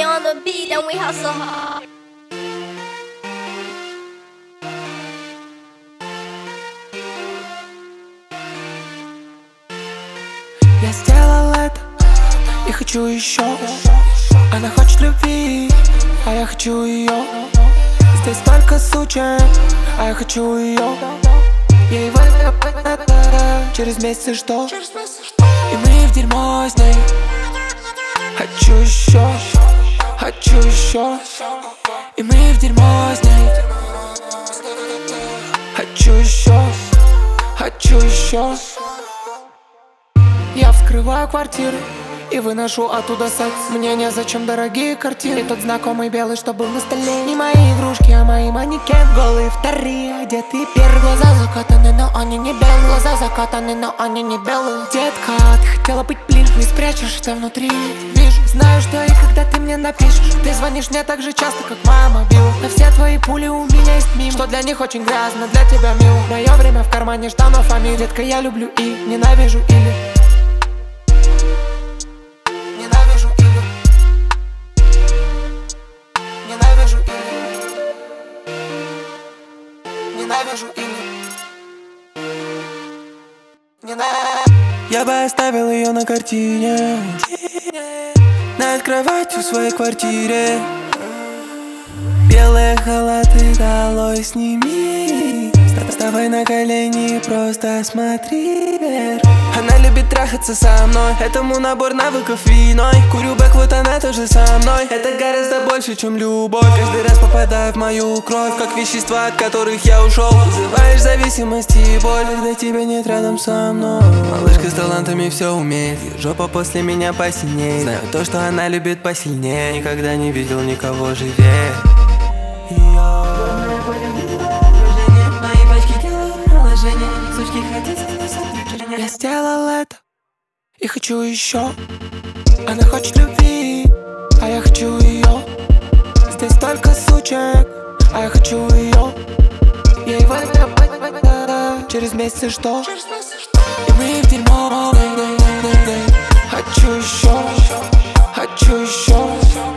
on the beat and we hustle hard. Я сделал это и хочу еще. Она хочет любви, а я хочу ее. Здесь столько сучек, а я хочу ее. Ей через месяц и что? И мы в дерьмо с ней. Хочу еще, хочу еще. И мы в дерьмо с ней. Хочу еще, хочу еще. Я вскрываю квартиру и выношу оттуда секс. Мне незачем дорогие картины. И тот знакомый белый, что был на столе. Не мои игрушки, а мои манекен. Голые вторые, одетые первые. Глаза закатаны, но они не белые. Глаза закатаны, но они не белые. Детка, ты хотела быть ближе. Не спрячешь это внутри. Вижу, знаю, что и когда ты мне напишешь. Ты звонишь мне так же часто, как моя мобила. Но все твои пули у меня есть мимо. Что для них очень грязно, для тебя мило. Мое время в кармане, штанов фамилия. Детка, я люблю и ненавижу или ненавижу или я бы оставил ее на картине над кроватью в своей квартире. Белые халаты долой сними. Вставай на колени, просто смотри вверх. Она любит трахаться со мной. Этому набор навыков виной. Курю бэк, вот она тоже со мной. Это гораздо больше, чем любовь. Каждый раз попадая в мою кровь, как вещества, от которых я ушел. Вызываешь зависимость и боль, когда тебя нет рядом со мной. Малышка с талантами все умеет. Ее жопа после меня посильнее. Знаю то, что она любит посильнее. Никогда не видел никого живее. Я сделал это и хочу еще. Она хочет любви, а я хочу ее. Здесь столько сучек, а я хочу ее. Ей через месяц и что? И мы в дерьмо. Хочу еще, хочу еще.